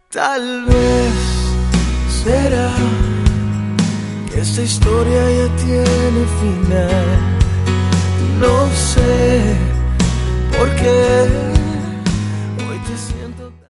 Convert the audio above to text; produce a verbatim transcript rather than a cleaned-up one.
Tal vez será que esta historia ya tiene final.